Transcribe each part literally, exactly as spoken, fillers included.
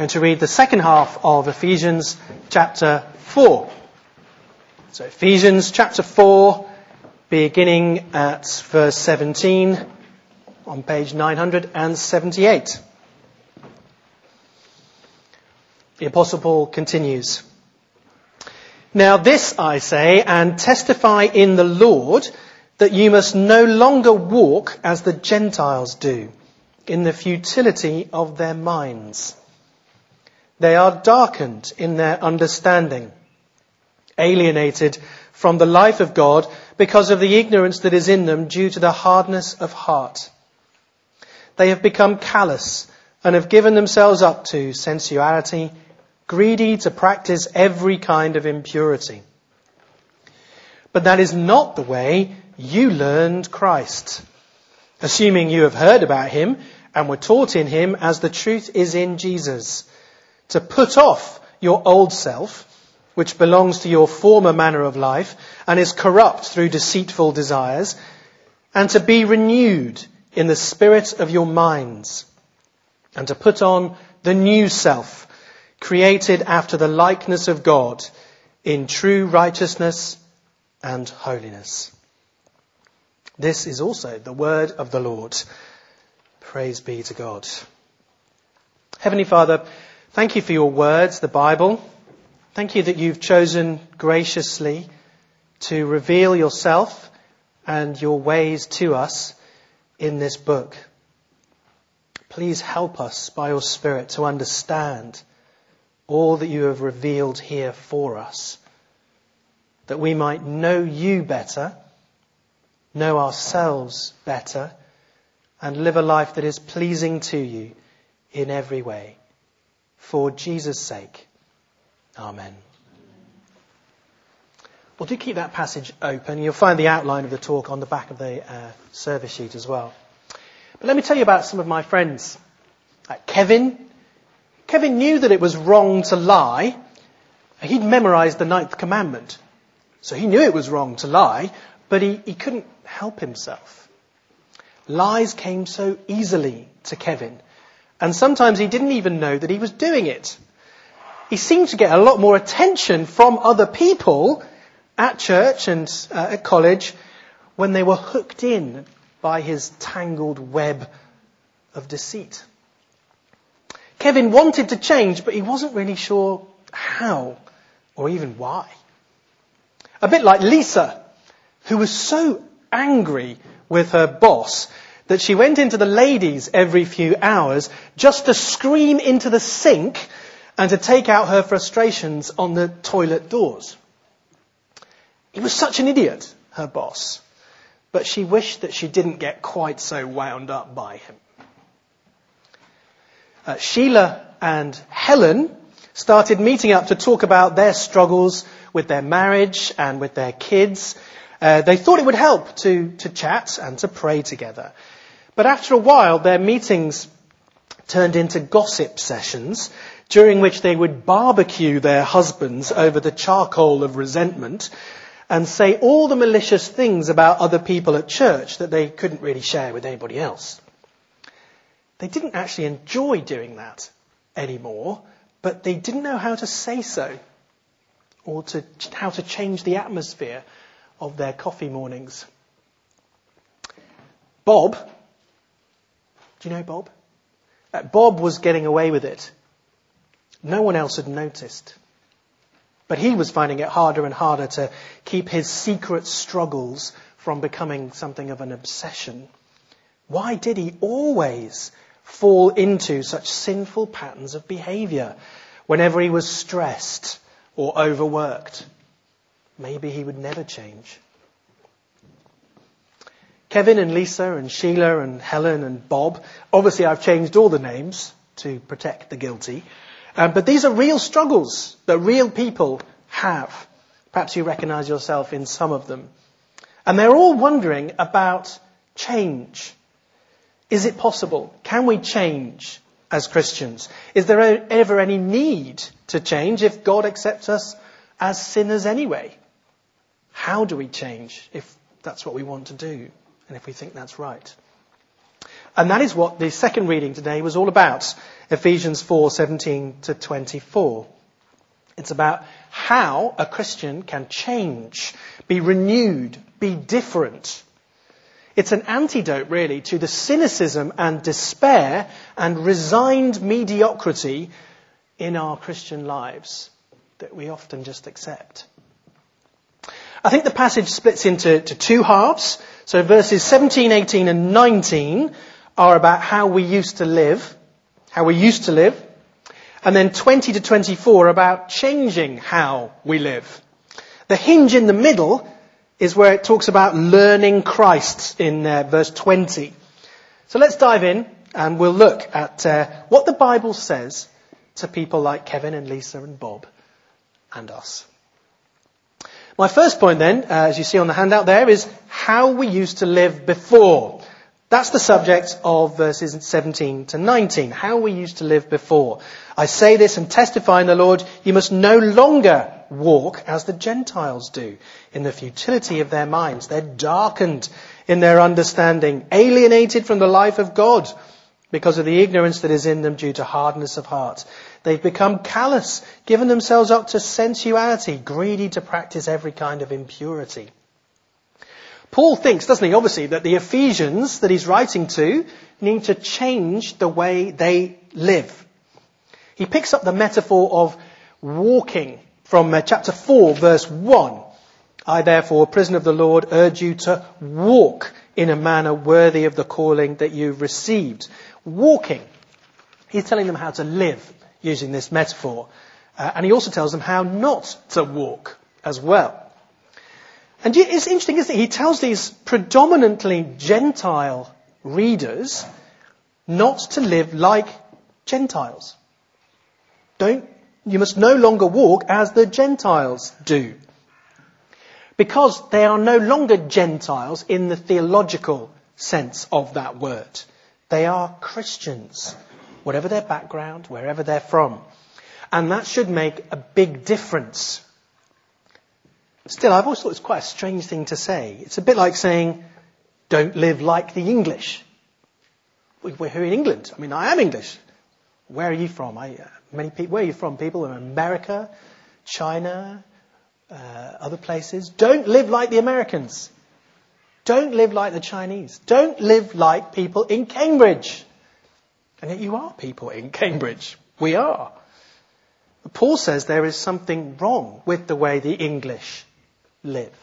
going to read the second half of Ephesians chapter four. So Ephesians chapter four, beginning at verse seventeen on page nine hundred seventy-eight. The Apostle Paul continues. Now this I say and testify in the Lord, that you must no longer walk as the Gentiles do, in the futility of their minds. They are darkened in their understanding, alienated from the life of God because of the ignorance that is in them due to the hardness of heart. They have become callous and have given themselves up to sensuality, greedy to practice every kind of impurity. But that is not the way you learned Christ, assuming you have heard about him and were taught in him as the truth is in Jesus, to put off your old self, which belongs to your former manner of life and is corrupt through deceitful desires, and to be renewed in the spirit of your minds, and to put on the new self, created after the likeness of God, in true righteousness and holiness. This is also the word of the Lord. Praise be to God. Heavenly Father, thank you for your words, the Bible. Thank you that you've chosen graciously to reveal yourself and your ways to us in this book. Please help us by your Spirit to understand all that you have revealed here for us, that we might know you better, know ourselves better, and live a life that is pleasing to you in every way. For Jesus' sake. Amen. Well, do keep that passage open. You'll find the outline of the talk on the back of the uh, service sheet as well. But let me tell you about some of my friends. Uh, Kevin. Kevin knew that it was wrong to lie. He'd memorised the ninth commandment. So he knew it was wrong to lie, but he, he couldn't help himself. Lies came so easily to Kevin. And sometimes he didn't even know that he was doing it. He seemed to get a lot more attention from other people at church and uh, at college when they were hooked in by his tangled web of deceit. Kevin wanted to change, but he wasn't really sure how or even why. A bit like Lisa, who was so angry with her boss that she went into the ladies every few hours just to scream into the sink and to take out her frustrations on the toilet doors. He was such an idiot, her boss, but she wished that she didn't get quite so wound up by him. Uh, Sheila and Helen started meeting up to talk about their struggles with their marriage and with their kids. Uh, they thought it would help to, to chat and to pray together. But after a while, their meetings turned into gossip sessions during which they would barbecue their husbands over the charcoal of resentment and say all the malicious things about other people at church that they couldn't really share with anybody else. They didn't actually enjoy doing that anymore, but they didn't know how to say so or to how to change the atmosphere of their coffee mornings. Bob, do you know Bob? Uh, Bob was getting away with it. No one else had noticed. But he was finding it harder and harder to keep his secret struggles from becoming something of an obsession. Why did he always fall into such sinful patterns of behaviour whenever he was stressed or overworked? Maybe he would never change. Kevin and Lisa and Sheila and Helen and Bob. Obviously, I've changed all the names to protect the guilty. Um, but these are real struggles that real people have. Perhaps you recognise yourself in some of them. And they're all wondering about change. Is it possible? Can we change as Christians? Is there ever any need to change if God accepts us as sinners anyway? How do we change if that's what we want to do and if we think that's right? And that is what the second reading today was all about. Ephesians four, seventeen to twenty-four. It's about how a Christian can change, be renewed, be different. It's an antidote, really, to the cynicism and despair and resigned mediocrity in our Christian lives that we often just accept. I think the passage splits into to two halves. So verses seventeen, eighteen and nineteen are about how we used to live, how we used to live. And then twenty to twenty-four are about changing how we live. The hinge in the middle is where it talks about learning Christ in uh, verse twenty. So let's dive in and we'll look at uh, what the Bible says to people like Kevin and Lisa and Bob and us. My first point then, uh, as you see on the handout there, is how we used to live before. That's the subject of verses seventeen to nineteen, how we used to live before. I say this and testify in the Lord, you must no longer walk as the Gentiles do, in the futility of their minds. They're darkened in their understanding, alienated from the life of God because of the ignorance that is in them due to hardness of heart. They've become callous, given themselves up to sensuality, greedy to practice every kind of impurity. Paul thinks, doesn't he, obviously, that the Ephesians that he's writing to need to change the way they live. He picks up the metaphor of walking from uh, chapter four, verse one. I, therefore, a prisoner of the Lord, urge you to walk in a manner worthy of the calling that you've received. Walking. He's telling them how to live using this metaphor. Uh, and he also tells them how not to walk as well. And it's interesting, isn't it? He tells these predominantly Gentile readers not to live like Gentiles. Don't, you must no longer walk as the Gentiles do. Because they are no longer Gentiles in the theological sense of that word. They are Christians, whatever their background, wherever they're from. And that should make a big difference. Still, I've always thought it's quite a strange thing to say. It's a bit like saying, don't live like the English. We're here in England. I mean, I am English. Where are you from? I, uh, many people. Where are you from? People in America, China, uh, other places. Don't live like the Americans. Don't live like the Chinese. Don't live like people in Cambridge. And yet you are people in Cambridge. We are. But Paul says there is something wrong with the way the English live.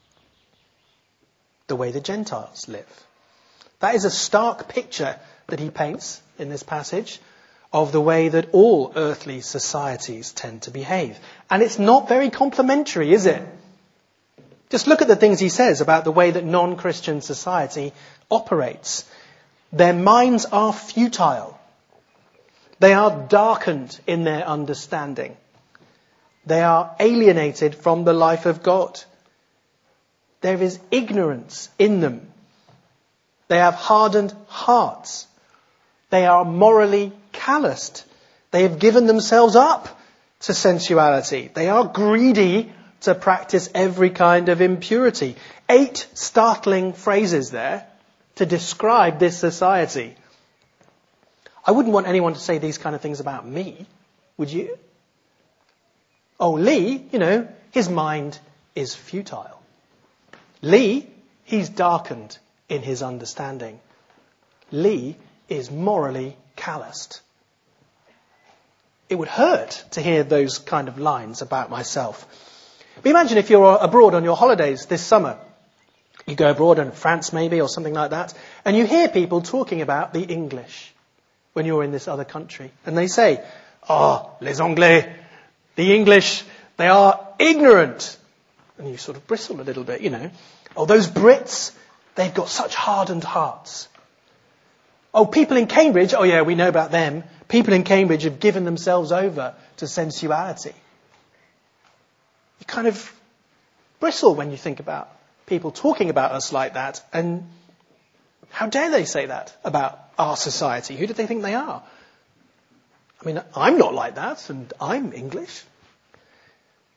The way the Gentiles live. That is a stark picture that he paints in this passage of the way that all earthly societies tend to behave. And it's not very complimentary, is it? Just look at the things he says about the way that non-Christian society operates. Their minds are futile. They are darkened in their understanding. They are alienated from the life of God. There is ignorance in them. They have hardened hearts. They are morally calloused. They have given themselves up to sensuality. They are greedy to practice every kind of impurity. Eight startling phrases there to describe this society. I wouldn't want anyone to say these kind of things about me, would you? Oh, Lee, you know, his mind is futile. Lee, he's darkened in his understanding. Lee is morally calloused. It would hurt to hear those kind of lines about myself. But imagine if you're abroad on your holidays this summer. You go abroad in France maybe or something like that, and you hear people talking about the English when you're in this other country. And they say, oh, les Anglais, the English, they are ignorant. And you sort of bristle a little bit, you know. Oh, those Brits, they've got such hardened hearts. Oh, people in Cambridge, oh yeah, we know about them. People in Cambridge have given themselves over to sensuality. You kind of bristle when you think about people talking about us like that. And how dare they say that about our society? Who do they think they are? I mean, I'm not like that, and I'm English.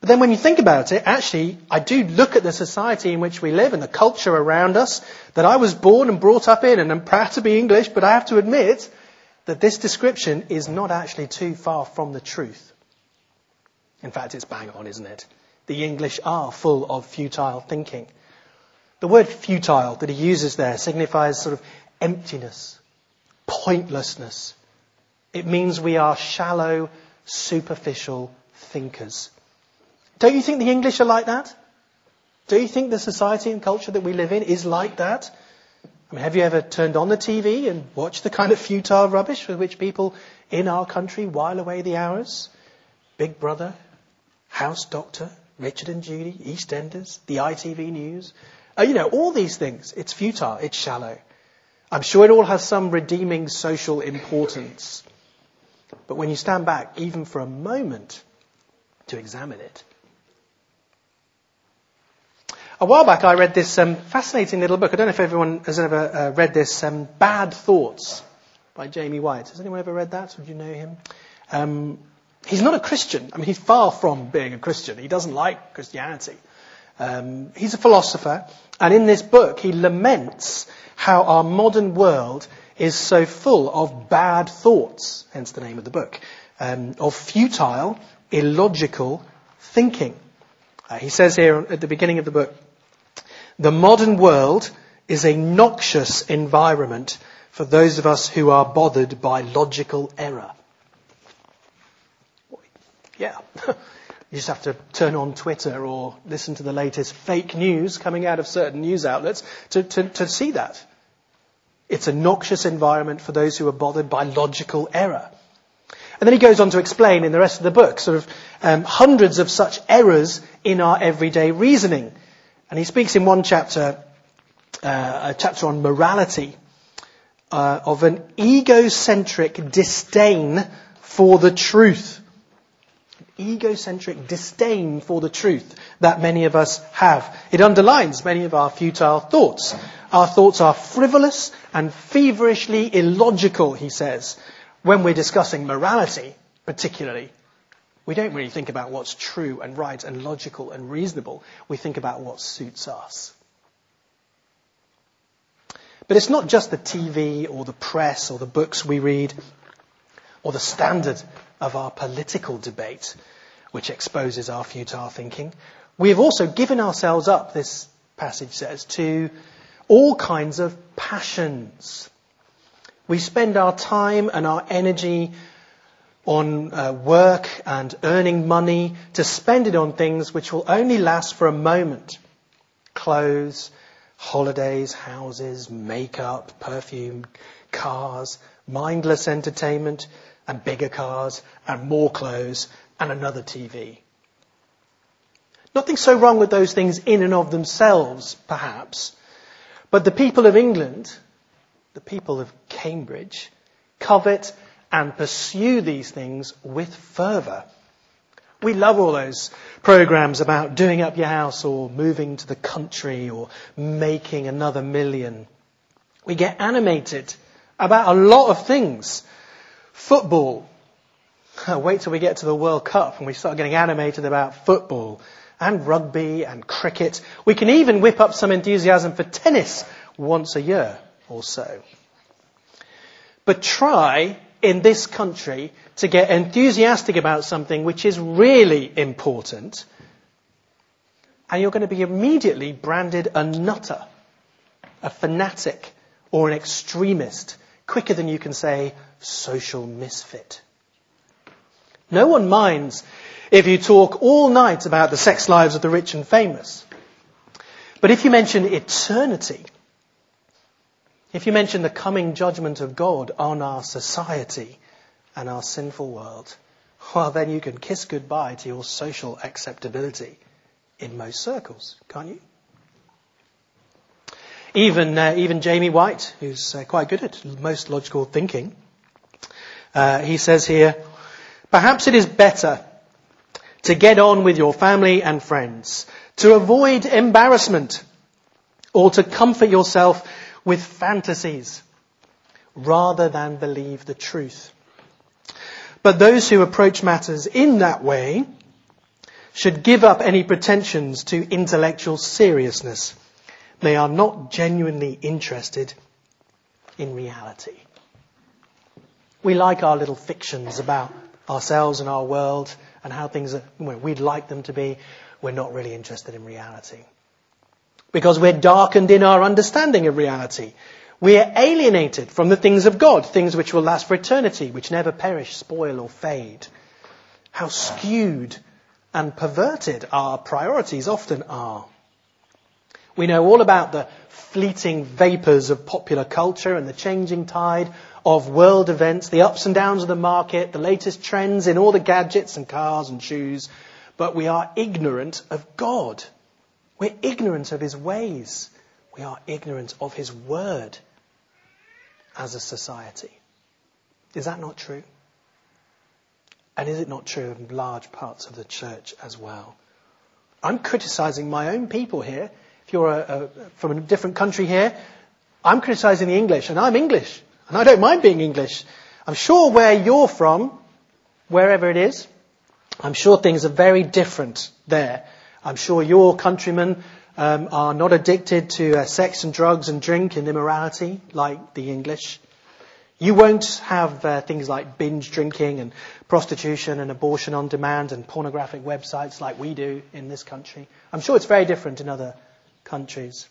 But then when you think about it, actually, I do look at the society in which we live and the culture around us that I was born and brought up in, and I'm proud to be English, but I have to admit that this description is not actually too far from the truth. In fact, it's bang on, isn't it? The English are full of futile thinking. The word futile that he uses there signifies sort of emptiness, pointlessness. It means we are shallow, superficial thinkers. Don't you think the English are like that? Don't you think the society and culture that we live in is like that? I mean, have you ever turned on the T V and watched the kind of futile rubbish with which people in our country while away the hours? Big Brother, House Doctor, Richard and Judy, EastEnders, the I T V News. Uh, you know, all these things. It's futile. It's shallow. I'm sure it all has some redeeming social importance. But when you stand back, even for a moment, to examine it. A while back I read this um, fascinating little book. I don't know if everyone has ever uh, read this, um, Bad Thoughts by Jamie White. Has anyone ever read that? Would you know him? Um, he's not a Christian. I mean, he's far from being a Christian. He doesn't like Christianity. Um, he's a philosopher. And in this book he laments how our modern world is so full of bad thoughts, hence the name of the book, um, of futile, illogical thinking. Uh, he says here at the beginning of the book, the modern world is a noxious environment for those of us who are bothered by logical error. Yeah, you just have to turn on Twitter or listen to the latest fake news coming out of certain news outlets to, to, to see that. It's a noxious environment for those who are bothered by logical error. And then he goes on to explain in the rest of the book sort of um, hundreds of such errors in our everyday reasoning. And he speaks in one chapter, uh, a chapter on morality, uh, of an egocentric disdain for the truth. Egocentric disdain for the truth that many of us have. It underlines many of our futile thoughts. Our thoughts are frivolous and feverishly illogical, he says. When we're discussing morality, particularly, we don't really think about what's true and right and logical and reasonable. We think about what suits us. But it's not just the T V or the press or the books we read or the standard of our political debate which exposes our futile thinking. We have also given ourselves up, this passage says, to all kinds of passions. We spend our time and our energy on uh, work and earning money to spend it on things which will only last for a moment. Clothes, holidays, houses, makeup, perfume, cars, mindless entertainment, and bigger cars, and more clothes, and another T V. Nothing so wrong with those things in and of themselves, perhaps. But the people of England, the people of Cambridge, covet and pursue these things with fervour. We love all those programmes about doing up your house or moving to the country or making another million. We get animated about a lot of things. Football. Wait till we get to the World Cup and we start getting animated about football and rugby and cricket. We can even whip up some enthusiasm for tennis once a year or so. But try in this country to get enthusiastic about something which is really important, and you're going to be immediately branded a nutter, a fanatic, or an extremist, quicker than you can say social misfit. No one minds if you talk all night about the sex lives of the rich and famous. But if you mention eternity, if you mention the coming judgment of God on our society and our sinful world, well, then you can kiss goodbye to your social acceptability in most circles, can't you? Even uh, even Jamie White, who's uh, quite good at most logical thinking, uh, he says here, perhaps it is better to get on with your family and friends, to avoid embarrassment, or to comfort yourself with fantasies, rather than believe the truth. But those who approach matters in that way should give up any pretensions to intellectual seriousness. They are not genuinely interested in reality. We like our little fictions about ourselves and our world and how things are, well, we'd like them to be. We're not really interested in reality. Because we're darkened in our understanding of reality. We're alienated from the things of God, things which will last for eternity, which never perish, spoil or fade. How skewed and perverted our priorities often are. We know all about the fleeting vapours of popular culture and the changing tide of world events, the ups and downs of the market, the latest trends in all the gadgets and cars and shoes. But we are ignorant of God. We're ignorant of his ways. We are ignorant of his word as a society. Is that not true? And is it not true of large parts of the church as well? I'm criticising my own people here. If you're a, a, from a different country here, I'm criticising the English, and I'm English, and I don't mind being English. I'm sure where you're from, wherever it is, I'm sure things are very different there. I'm sure your countrymen um, are not addicted to uh, sex and drugs and drink and immorality like the English. You won't have uh, things like binge drinking and prostitution and abortion on demand and pornographic websites like we do in this country. I'm sure it's very different in other countries.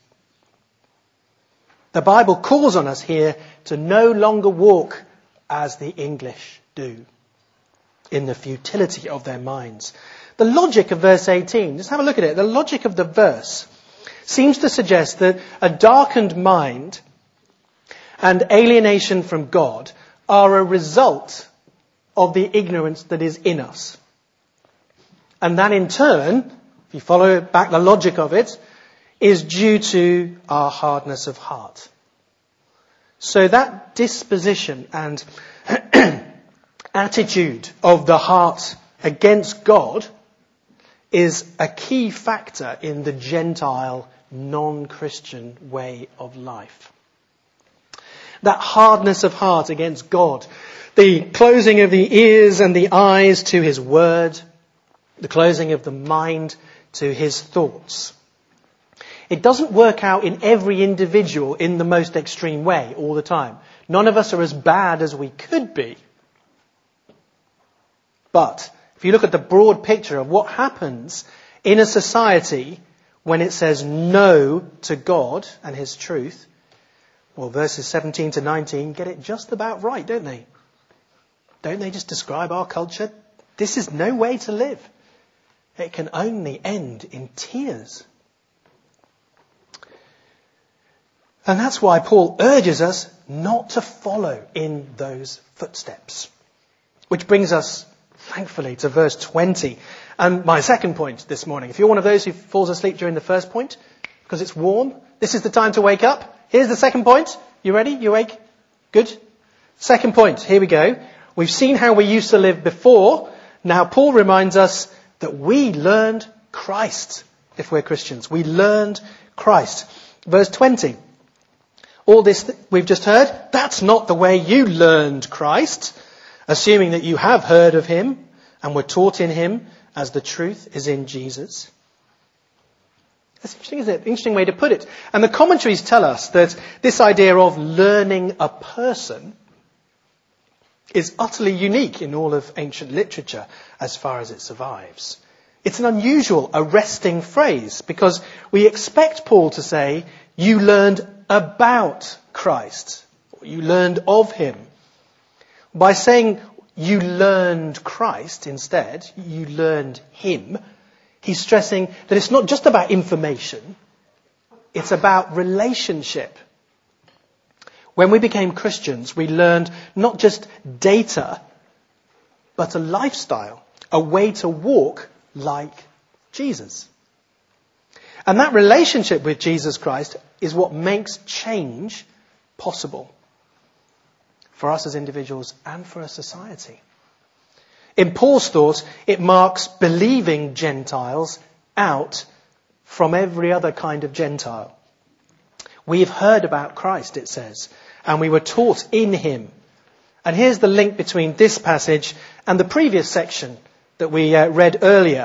The Bible calls on us here to no longer walk as the English do, in the futility of their minds. The logic of verse eighteen, just have a look at it. The logic of the verse seems to suggest that a darkened mind and alienation from God are a result of the ignorance that is in us. And that in turn, if you follow back the logic of it, is due to our hardness of heart. So that disposition and attitude of the heart against God is a key factor in the Gentile, non-Christian way of life. That hardness of heart against God, the closing of the ears and the eyes to his word, the closing of the mind to his thoughts. It doesn't work out in every individual in the most extreme way all the time. None of us are as bad as we could be. But if you look at the broad picture of what happens in a society when it says no to God and his truth, well, verses seventeen to nineteen get it just about right, don't they? Don't they just describe our culture? This is no way to live. It can only end in tears. And that's why Paul urges us not to follow in those footsteps. Which brings us, thankfully, to verse twenty. And my second point this morning. If you're one of those who falls asleep during the first point, because it's warm, this is the time to wake up. Here's the second point. You ready? You awake? Good? Second point. Here we go. We've seen how we used to live before. Now Paul reminds us that we learned Christ if we're Christians. We learned Christ. Verse twenty. All this th- we've just heard, that's not the way you learned Christ, assuming that you have heard of him and were taught in him as the truth is in Jesus. That's interesting, isn't it? Interesting way to put it. And the commentaries tell us that this idea of learning a person is utterly unique in all of ancient literature as far as it survives. It's an unusual, arresting phrase because we expect Paul to say, you learned about Christ, or you learned of him. By saying you learned Christ instead, you learned him, he's stressing that it's not just about information, it's about relationship. When we became Christians, we learned not just data, but a lifestyle, a way to walk like Jesus. And that relationship with Jesus Christ is what makes change possible for us as individuals and for a society. In Paul's thought, it marks believing Gentiles out from every other kind of Gentile. We've heard about Christ, it says, and we were taught in him. And here's the link between this passage and the previous section that we uh, read earlier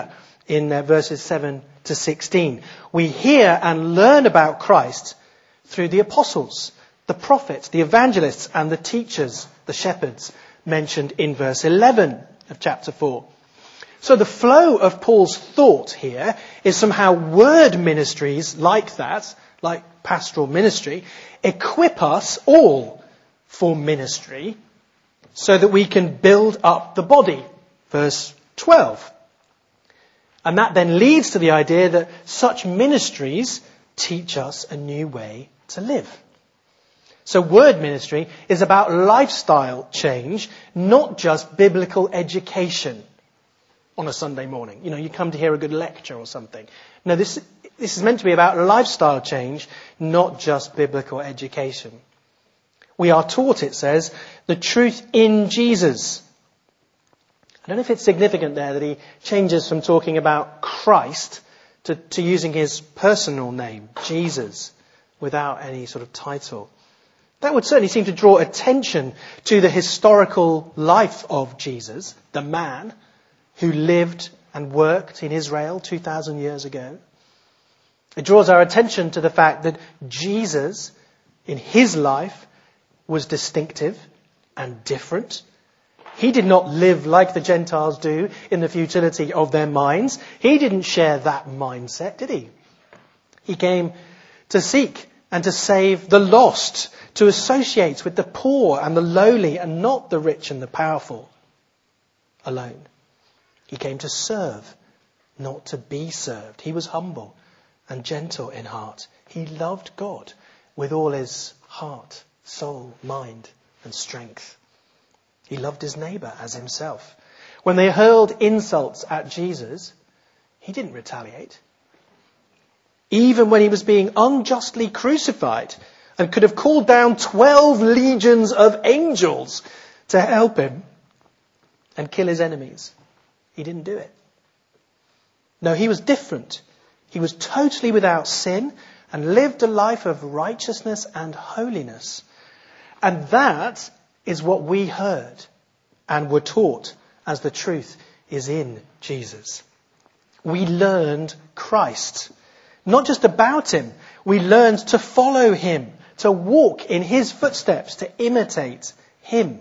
in uh, verses seven to sixteen. We hear and learn about Christ through the apostles, the prophets, the evangelists, and the teachers, the shepherds, mentioned in verse eleven of chapter four. So the flow of Paul's thought here is somehow word ministries like that, like pastoral ministry, equip us all for ministry so that we can build up the body. Verse twelve. And that then leads to the idea that such ministries teach us a new way to live. So word ministry is about lifestyle change, not just biblical education on a Sunday morning. You know, you come to hear a good lecture or something. No, this, this is meant to be about lifestyle change, not just biblical education. We are taught, it says, the truth in Jesus. I don't know if it's significant there that he changes from talking about Christ to, to using his personal name, Jesus, without any sort of title. That would certainly seem to draw attention to the historical life of Jesus, the man who lived and worked in Israel two thousand years ago. It draws our attention to the fact that Jesus, in his life, was distinctive and different. He did not live like the Gentiles do in the futility of their minds. He didn't share that mindset, did he? He came to seek and to save the lost, to associate with the poor and the lowly and not the rich and the powerful alone. He came to serve, not to be served. He was humble and gentle in heart. He loved God with all his heart, soul, mind and strength. He loved his neighbour as himself. When they hurled insults at Jesus, he didn't retaliate. Even when he was being unjustly crucified and could have called down twelve legions of angels to help him and kill his enemies, he didn't do it. No, he was different. He was totally without sin and lived a life of righteousness and holiness. And that is what we heard and were taught as the truth is in Jesus. We learned Christ. Not just about him. We learned to follow him, to walk in his footsteps, to imitate him.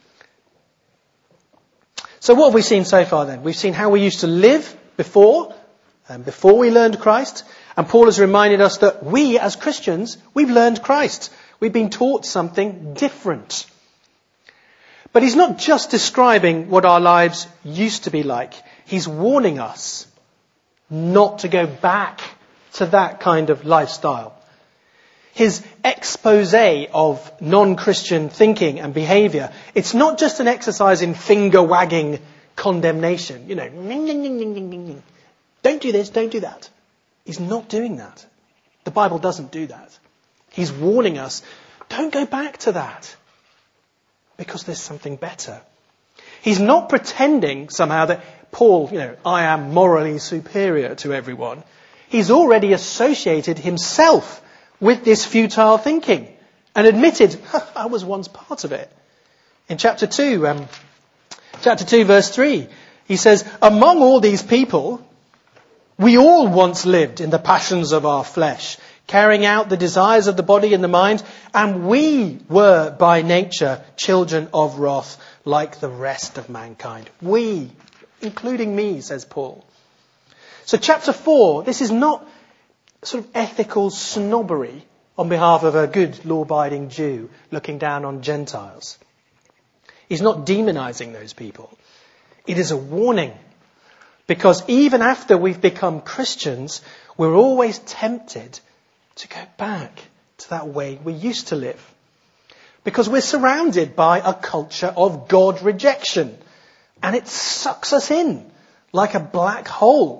So what have we seen so far then? We've seen how we used to live before, and before we learned Christ. And Paul has reminded us that we as Christians, we've learned Christ. We've been taught something different. But he's not just describing what our lives used to be like. He's warning us not to go back to that kind of lifestyle. His expose of non-Christian thinking and behaviour, it's not just an exercise in finger-wagging condemnation. You know, don't do this, don't do that. He's not doing that. The Bible doesn't do that. He's warning us, don't go back to that. Because there's something better. He's not pretending somehow that Paul, you know, I am morally superior to everyone. He's already associated himself with this futile thinking and admitted, I was once part of it. In chapter two, um, chapter two, verse three, he says, among all these people, we all once lived in the passions of our flesh, carrying out the desires of the body and the mind, and we were by nature children of wrath like the rest of mankind. We, including me, says Paul. So chapter four, this is not sort of ethical snobbery on behalf of a good law-abiding Jew looking down on Gentiles. He's not demonizing those people. It is a warning. Because even after we've become Christians, we're always tempted to go back to that way we used to live. Because we're surrounded by a culture of God rejection. And it sucks us in like a black hole.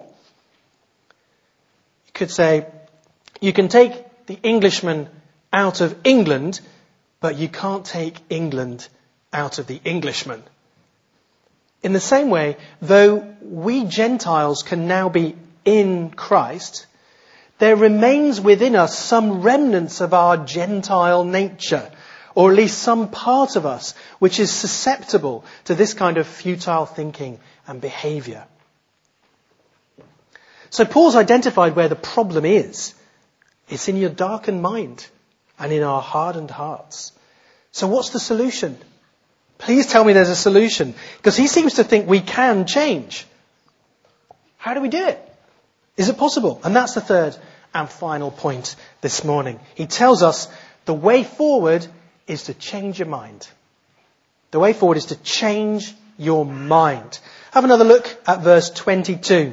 You could say, you can take the Englishman out of England, but you can't take England out of the Englishman. In the same way, though we Gentiles can now be in Christ, there remains within us some remnants of our Gentile nature, or at least some part of us which is susceptible to this kind of futile thinking and behaviour. So Paul's identified where the problem is. It's in your darkened mind and in our hardened hearts. So what's the solution? Please tell me there's a solution. Because he seems to think we can change. How do we do it? Is it possible? And that's the third and final point this morning. He tells us the way forward is to change your mind. The way forward is to change your mind. Have another look at verse twenty-two.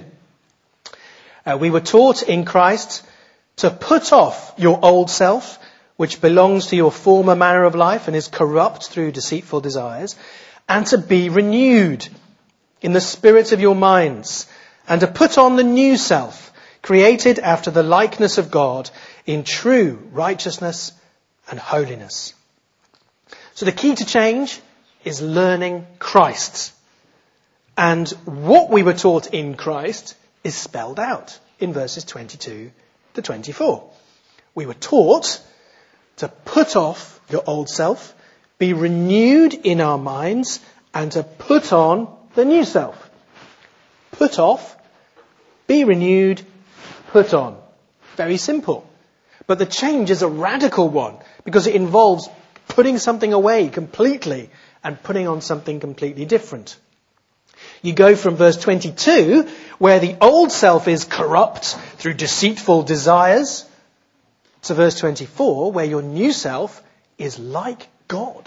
Uh, we were taught in Christ to put off your old self, which belongs to your former manner of life and is corrupt through deceitful desires, and to be renewed in the spirit of your minds, and to put on the new self, created after the likeness of God in true righteousness and holiness. So the key to change is learning Christ. And what we were taught in Christ is spelled out in verses twenty-two to twenty-four. We were taught to put off your old self, be renewed in our minds, and to put on the new self. Put off, be renewed, put on. Very simple. But the change is a radical one because it involves putting something away completely and putting on something completely different. You go from verse twenty-two, where the old self is corrupt through deceitful desires, to verse twenty-four, where your new self is like God.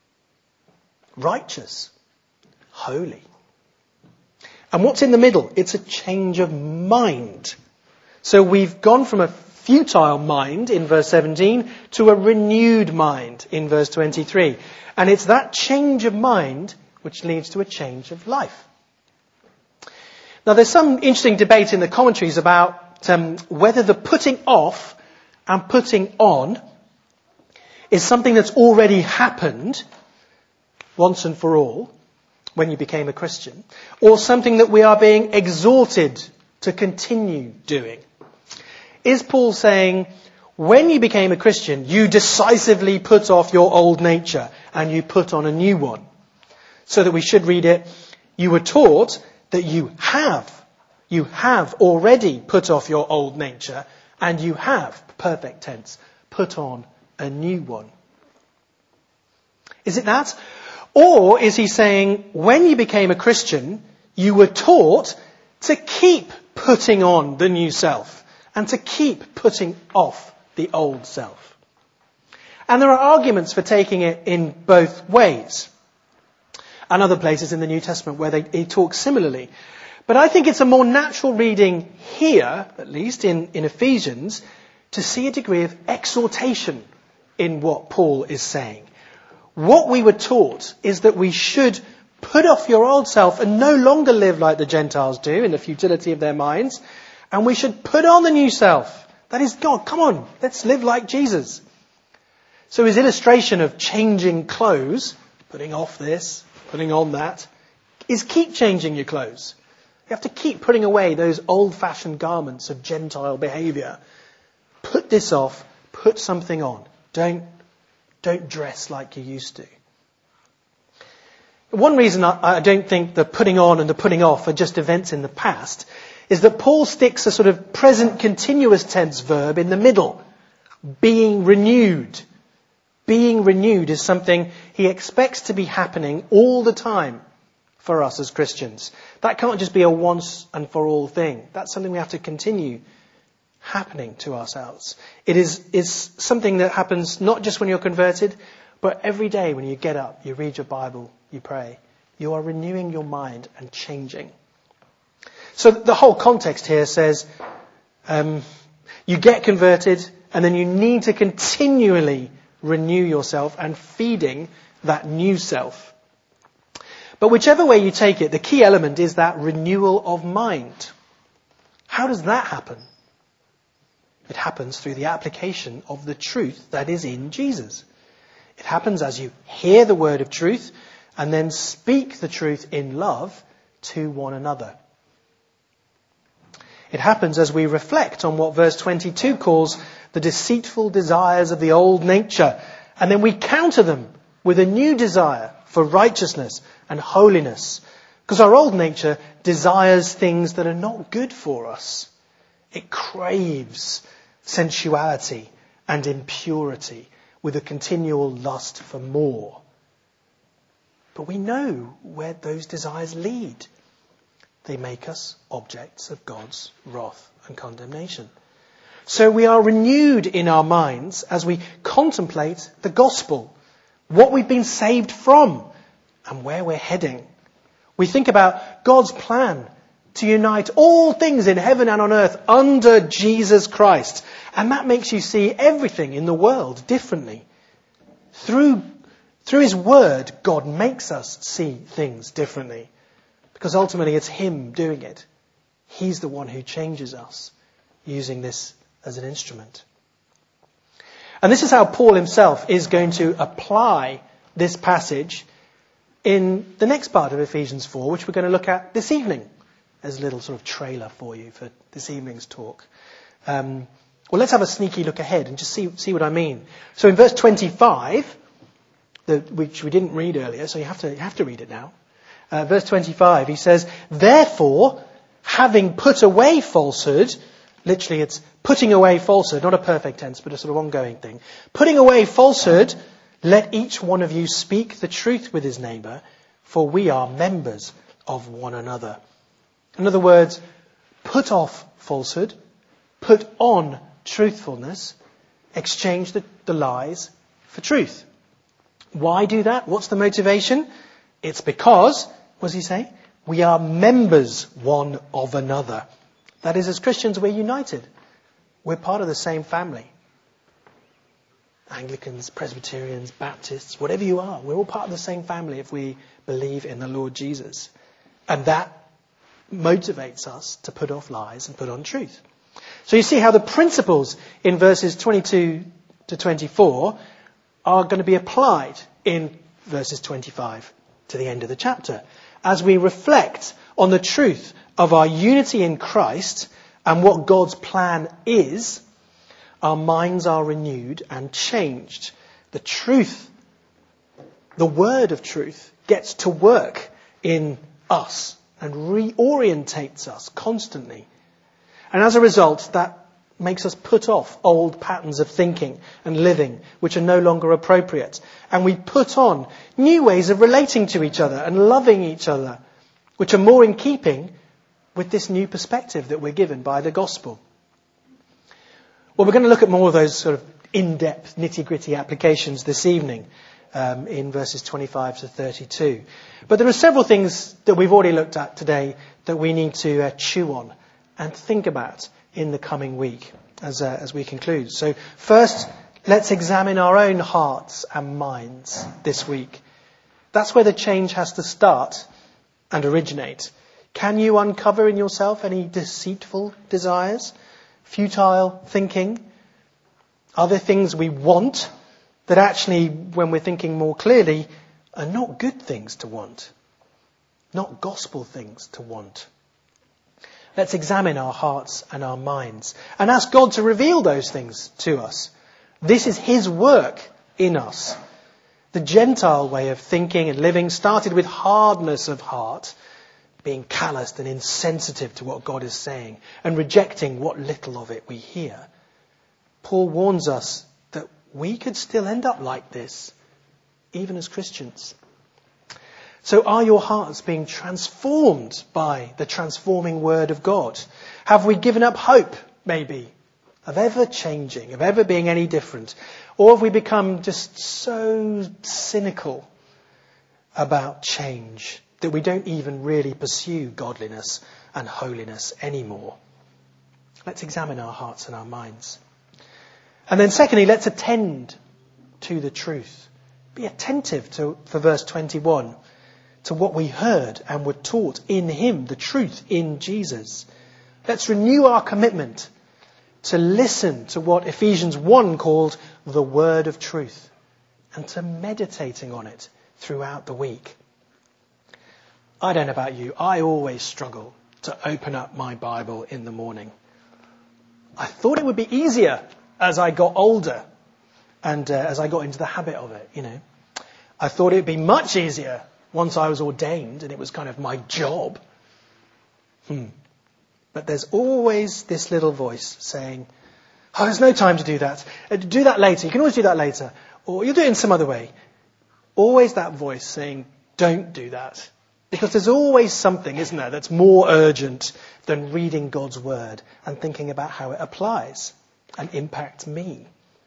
Righteous. Holy. And what's in the middle? It's a change of mind. So we've gone from a futile mind in verse seventeen to a renewed mind in verse twenty-three. And it's that change of mind which leads to a change of life. Now there's some interesting debate in the commentaries about um, whether the putting off and putting on is something that's already happened once and for all when you became a Christian, or something that we are being exhorted to continue doing. Is Paul saying, when you became a Christian, you decisively put off your old nature and you put on a new one? So that we should read it, you were taught that you have, you have already put off your old nature and you have, perfect tense, put on a new one. Is it that? Or is he saying, when you became a Christian, you were taught to keep putting on the new self and to keep putting off the old self? And there are arguments for taking it in both ways. And other places in the New Testament where they, they talk similarly. But I think it's a more natural reading here, at least in, in Ephesians, to see a degree of exhortation in what Paul is saying. What we were taught is that we should put off your old self and no longer live like the Gentiles do in the futility of their minds. And we should put on the new self. That is God. Come on, let's live like Jesus. So his illustration of changing clothes, putting off this, putting on that, is keep changing your clothes. You have to keep putting away those old-fashioned garments of Gentile behaviour. Put this off, put something on. Don't, don't dress like you used to. One reason I, I don't think the putting on and the putting off are just events in the past is that Paul sticks a sort of present continuous tense verb in the middle. Being renewed. Being renewed is something he expects to be happening all the time for us as Christians. That can't just be a once and for all thing. That's something we have to continue happening to ourselves. It is, is something that happens not just when you're converted, but every day when you get up, you read your Bible, you pray. You are renewing your mind and changing. So the whole context here says um, you get converted and then you need to continually renew yourself and feeding that new self. But whichever way you take it, the key element is that renewal of mind. How does that happen? It happens through the application of the truth that is in Jesus. It happens as you hear the word of truth and then speak the truth in love to one another. It happens as we reflect on what verse twenty-two calls the deceitful desires of the old nature. And then we counter them with a new desire for righteousness and holiness. Because our old nature desires things that are not good for us. It craves sensuality and impurity with a continual lust for more. But we know where those desires lead. They make us objects of God's wrath and condemnation. So we are renewed in our minds as we contemplate the gospel, what we've been saved from, and where we're heading. We think about God's plan to unite all things in heaven and on earth under Jesus Christ. And that makes you see everything in the world differently. Through, through his word, God makes us see things differently. Because ultimately it's him doing it. He's the one who changes us, using this as an instrument. And this is how Paul himself is going to apply this passage in the next part of Ephesians four, which we're going to look at this evening. There's a little sort of trailer for you for this evening's talk. Um, well, let's have a sneaky look ahead and just see see what I mean. So in verse twenty-five, the, which we didn't read earlier, so you have to you have to read it now. Uh, verse twenty-five, he says, "Therefore, having put away falsehood," literally it's putting away falsehood, not a perfect tense, but a sort of ongoing thing. "Putting away falsehood, let each one of you speak the truth with his neighbour, for we are members of one another." In other words, put off falsehood, put on truthfulness, exchange the, the lies for truth. Why do that? What's the motivation? It's because, what does he say? We are members one of another. That is, as Christians, we're united. We're part of the same family. Anglicans, Presbyterians, Baptists, whatever you are, we're all part of the same family if we believe in the Lord Jesus. And that motivates us to put off lies and put on truth. So you see how the principles in verses twenty-two to twenty-four are going to be applied in verses twenty-five to the end of the chapter, as we reflect on the truth of our unity in Christ and what God's plan is. Our minds are renewed and changed. The truth, the word of truth, gets to work in us and reorientates us constantly. And as a result, that makes us put off old patterns of thinking and living which are no longer appropriate. And we put on new ways of relating to each other and loving each other, which are more in keeping with this new perspective that we're given by the gospel. Well, we're going to look at more of those sort of in-depth, nitty-gritty applications this evening um, in verses twenty-five to thirty-two. But there are several things that we've already looked at today that we need to uh, chew on and think about in the coming week as uh, as we conclude. So first, let's examine our own hearts and minds this week. That's where the change has to start and originate. Can you uncover in yourself any deceitful desires, futile thinking? Are there things we want that actually, when we're thinking more clearly, are not good things to want? Not gospel things to want? Let's examine our hearts and our minds and ask God to reveal those things to us. This is his work in us. The Gentile way of thinking and living started with hardness of heart, being calloused and insensitive to what God is saying and rejecting what little of it we hear. Paul warns us that we could still end up like this, even as Christians. So are your hearts being transformed by the transforming word of God? Have we given up hope, maybe, of ever changing, of ever being any different? Or have we become just so cynical about change that we don't even really pursue godliness and holiness anymore? Let's examine our hearts and our minds. And then secondly, let's attend to the truth. Be attentive to, for verse twenty-one, to what we heard and were taught in him, the truth in Jesus. Let's renew our commitment to listen to what Ephesians one called the word of truth and to meditating on it throughout the week. I don't know about you, I always struggle to open up my Bible in the morning. I thought it would be easier as I got older and uh, as I got into the habit of it, you know. I thought it would be much easier once I was ordained and it was kind of my job. Hmm. But there's always this little voice saying, oh, there's no time to do that. Uh, do that later. You can always do that later. Or you'll do it in some other way. Always that voice saying, don't do that. Because there's always something, isn't there, that's more urgent than reading God's word and thinking about how it applies and impacts me.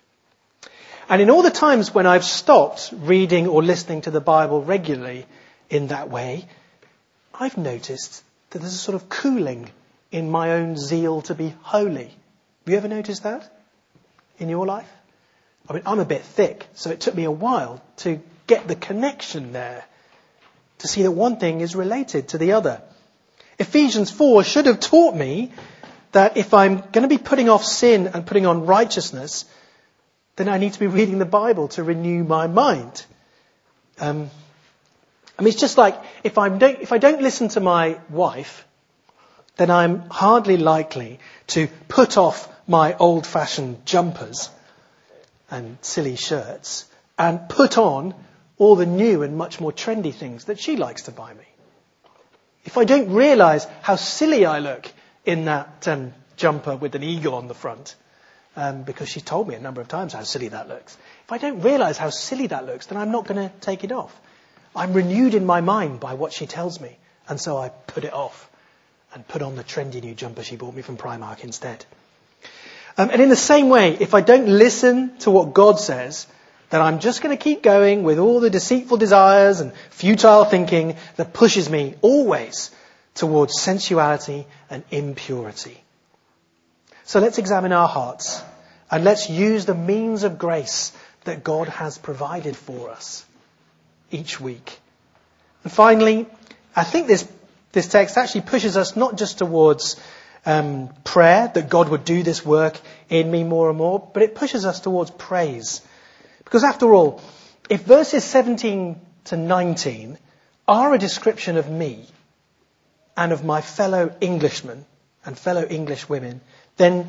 And in all the times when I've stopped reading or listening to the Bible regularly in that way, I've noticed that there's a sort of cooling in my own zeal to be holy. Have you ever noticed that in your life? I mean, I'm a bit thick, so it took me a while to get the connection there, to see that one thing is related to the other. Ephesians four should have taught me that if I'm going to be putting off sin and putting on righteousness, then I need to be reading the Bible to renew my mind. Um, I mean, it's just like if, I'm don't, if I don't listen to my wife, then I'm hardly likely to put off my old-fashioned jumpers and silly shirts and put on all the new and much more trendy things that she likes to buy me. If I don't realise how silly I look in that um, jumper with an eagle on the front, um, because she told me a number of times how silly that looks. If I don't realise how silly that looks, then I'm not going to take it off. I'm renewed in my mind by what she tells me, and so I put it off and put on the trendy new jumper she bought me from Primark instead. Um, and in the same way, if I don't listen to what God says, then I'm just going to keep going with all the deceitful desires and futile thinking that pushes me always towards sensuality and impurity. So let's examine our hearts and let's use the means of grace that God has provided for us each week. And finally, I think this, this text actually pushes us not just towards um, prayer, that God would do this work in me more and more, but it pushes us towards praise. Because after all, if verses seventeen to nineteen are a description of me and of my fellow Englishmen and fellow English women, then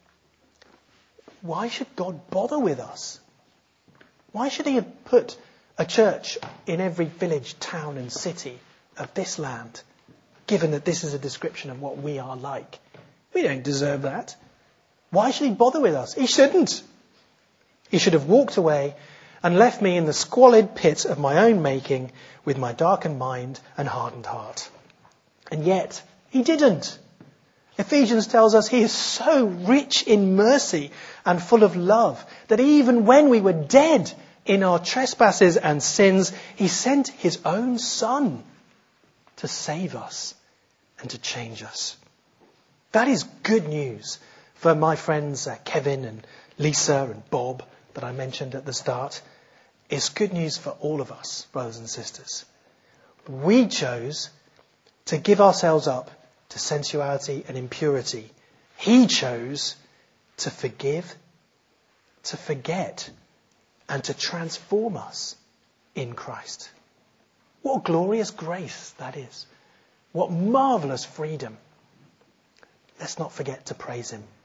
why should God bother with us? Why should he have put a church in every village, town and city of this land, given that this is a description of what we are like? We don't deserve that. Why should he bother with us? He shouldn't. He should have walked away and left me in the squalid pit of my own making with my darkened mind and hardened heart. And yet, he didn't. Ephesians tells us he is so rich in mercy and full of love that even when we were dead in our trespasses and sins, he sent his own Son to save us and to change us. That is good news for my friends uh, Kevin and Lisa and Bob that I mentioned at the start. It's good news for all of us, brothers and sisters. We chose to give ourselves up to sensuality and impurity. He chose to forgive, to forget, and to transform us in Christ. What glorious grace that is. What marvellous freedom. Let's not forget to praise him.